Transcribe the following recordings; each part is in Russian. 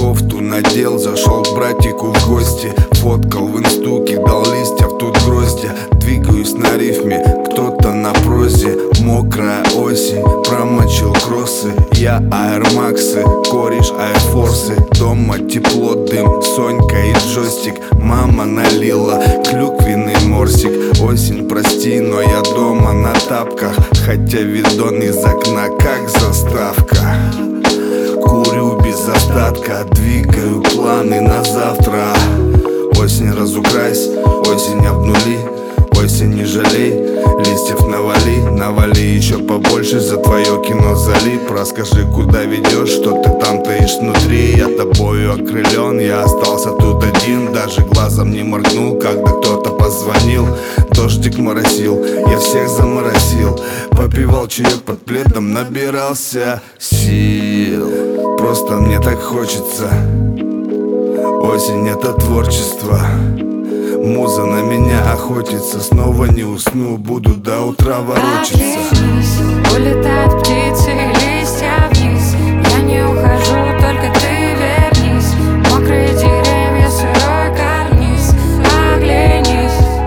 кофту надел, зашел к братику в гости. Фоткал в инсту, кидал листьев, тут гроздья. Двигаюсь на рифме, кто-то на прозе. Мокрая осень, промочил кроссы. Я аэрмаксы, кореш аэрфорсы. Дома тепло, дым, Сонька и джойстик. Мама налила клюквенный морсик. Осень, прости, но я дома на тапках, хотя видон из окна как заставка. Курю без остатка, двигаю планы на завтра. Осень, разукрась, осень, обнули. Осень, не жалей, листьев навали. Навали еще побольше, за твое кино залип. Расскажи, куда ведешь, что ты там таишь внутри. Я тобою окрылен, я остался тут один. Даже глазом не моргнул, когда кто-то позвонил. Дождик моросил, я всех заморосил. Попивал чаек под пледом, набирался сил. Просто мне так хочется. Осень — это творчество. Муза на меня охотится. Снова не усну, буду до утра ворочаться. Улетают птицы, листья вниз. Я не ухожу, только ты вернись. Мокрые деревья, сырой карниз. Оглянись.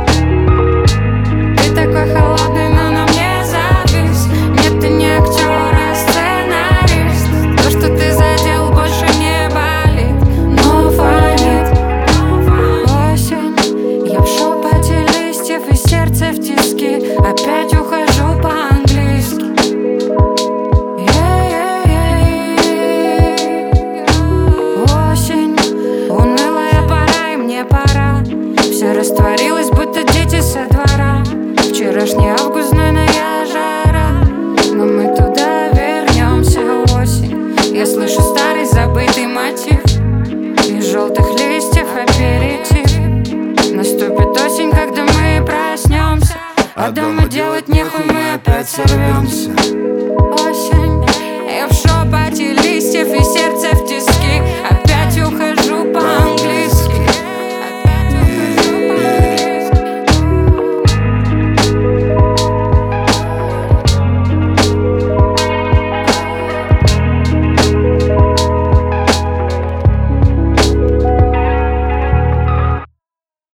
Ты такой холодный, но на мне завис. Нет, ты не актер, а сценарист. То, что ты задел, больше не болит, но фонит. Я в шепоте листьев и сердце в тиски. Опять ухожу по-английски. Осень, унылая пора, и мне пора. Все растворилось, будто дети со двора. Вчерашний август, знойная жара. Но мы туда вернемся, осень. Я слышу старый забытый мотив. Из желтых листьев аперитив. Наступит осень, когда мы проснемся, а дома делать нехуй, мы опять сорвемся.